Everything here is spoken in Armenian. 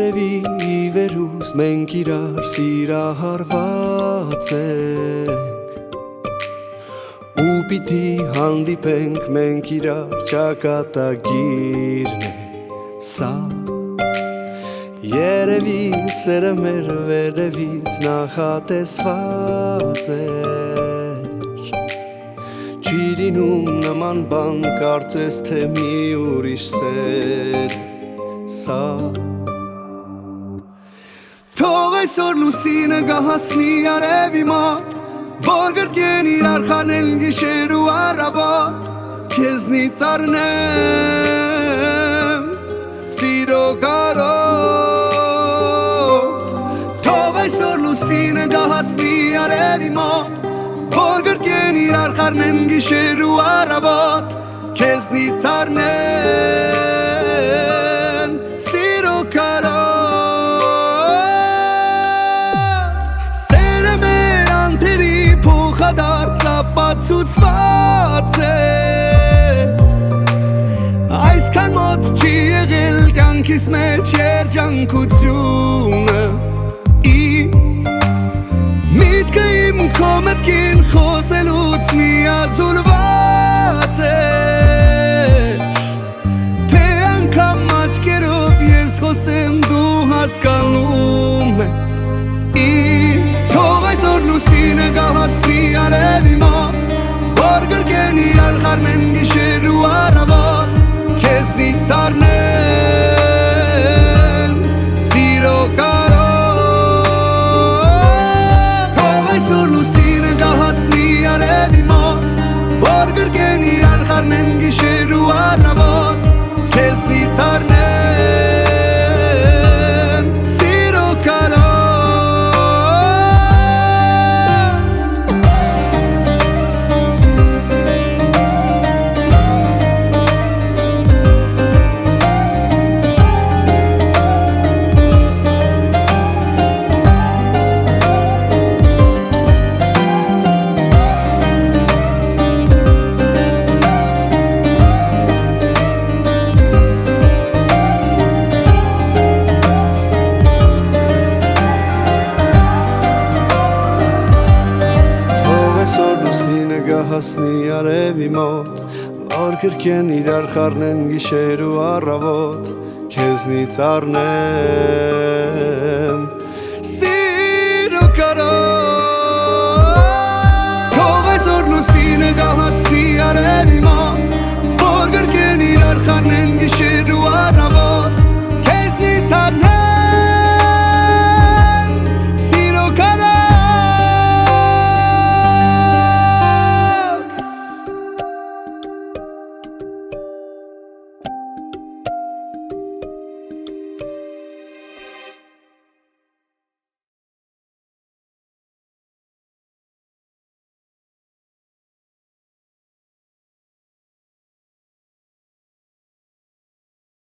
Երևի վերուս մենք իրար սիրահարված ենք ու պիտի հանդիպենք մենք իրար ճակատագիրն է սա Երևի սերը մեր վերևից նախատեսված էր Չի լինում նման բան կարծես թե մի ուրիշ սեր սա Թող այսօր լուսինը գահասնի արևի մոտ Որ գրկեն իրար խանել գիշեր ու առավոտ Քեզնից առնեմ սիրո կարոտ Թող այսօր լուսինը գահասնի արևի մոտ Որ գրկեն իրար խանել գիշեր ու առավոտ Քեզնից առնեմ սիրո կարոտ Փոխադարձապացուցված է Այսքան մոտ չի եղել կյանքիս մեջ երջանկությունը Ինձ միտքը իմ քո մտքին խոսելուց միաձուլված է Թե անգամ աչքերով ես խոսեմ դու հասկանում ես Ինձ թող այսօր լուսինը գահասնի արևի մոտ Որ գրկեն իրար խառնեն գիշեր ու առավոտ Քեզնից առնեն սիրո կարոտ Թող այսօր լուսինը գահասնի արևի մոտ Որ գրկեն իրար խառնեն գիշեր ու առավոտ Քեզնից առնեն սիրո կարոտ Հասնի արևի մոտ Որ գրկեն իրար խառնեն գիշեր ու առավոտ Քեզնից առնեն